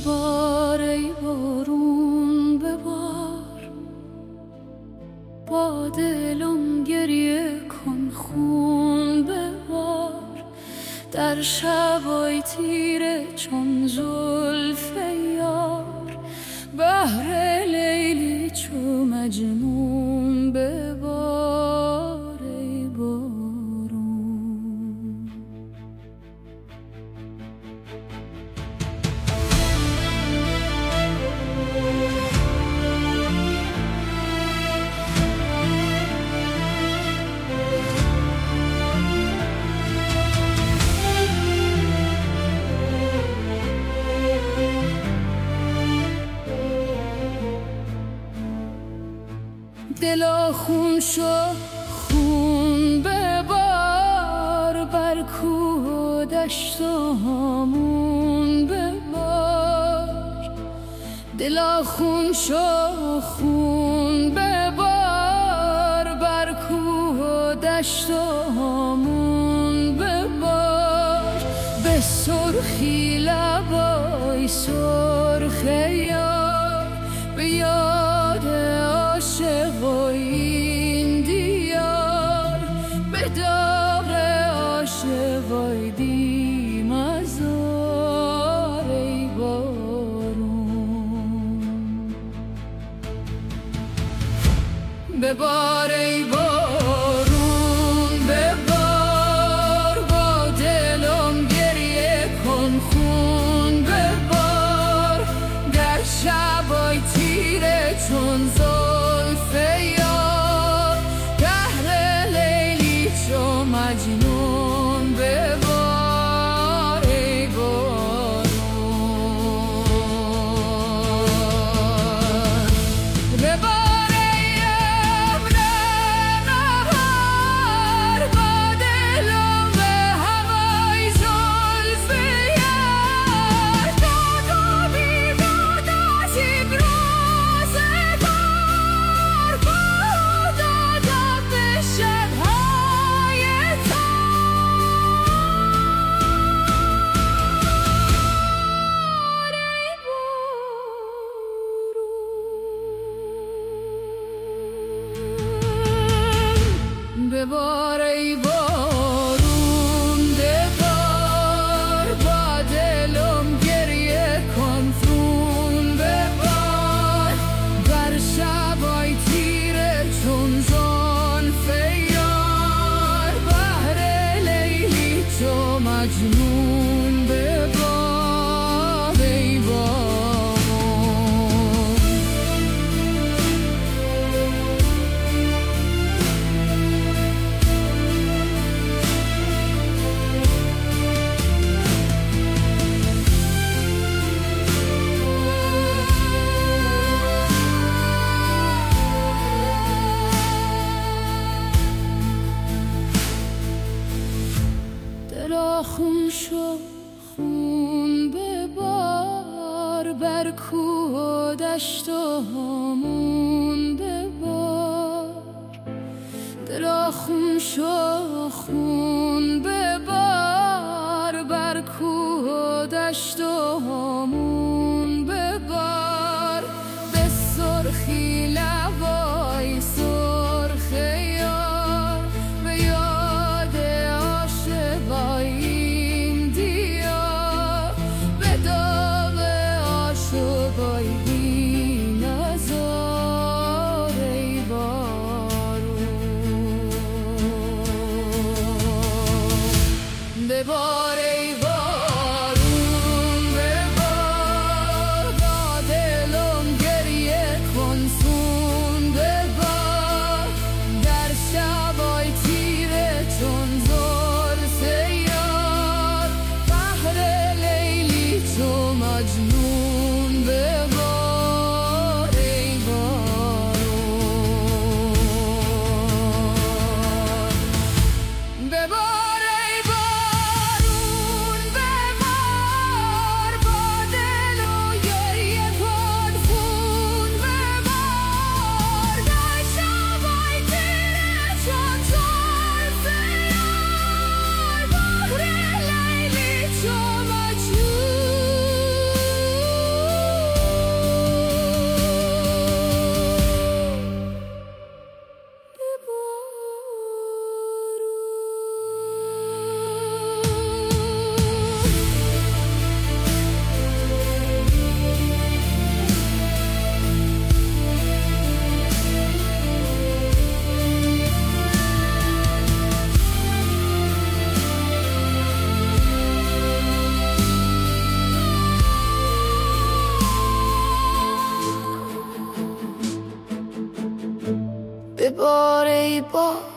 ببار ای بارون ببار، با دلم گریه کن خون ببار، در شبای تیره چون زلف یار، بهر لیلی چو مجنون ببار ای بارون. دلا خون شو خون ببار، بر کوه و دشت و هامون ببار. دلا خون شو خون ببار، بر کوه و دشت و هامون ببار. به سرخی لبای سرخ یار، به یاد عاشق و این دیار، به داغ عاشق و دیم ازار ای بارون. ببار ای بارون ببار، با دلم گریه کن خون ببار، در شبای تیره چون زلف یار، بهر لیلی چو مجنون ببار ای بارون. ببار ای ابر نهار، با دلم به هوای زلف یار، داد و بیداد عجیب روزگار، بود و داد به شبهای تار ای بارون. ببار ای بارون ببار، با دلم گریه کن خون ببار، بر شبای تیره چون زلف یار، بهر لیلی چو مجنون ببار ای بارون. دلا خون شو خون ببار، بر کوه و دشت و هامون ببار. دلا خون شو خون ببار، بر کوه و دشت و هامون ببار. به سرخی لبای سرخ یار، به یاد عاشقای این دیار، به داغ عاشقای بی نزار ای بارون. ببار ای بارون ببار، با دلم گریه کن خون ببار، در شبای تیره چون زلف یار، بهر لیلی چو مجنون ببار بار ای بار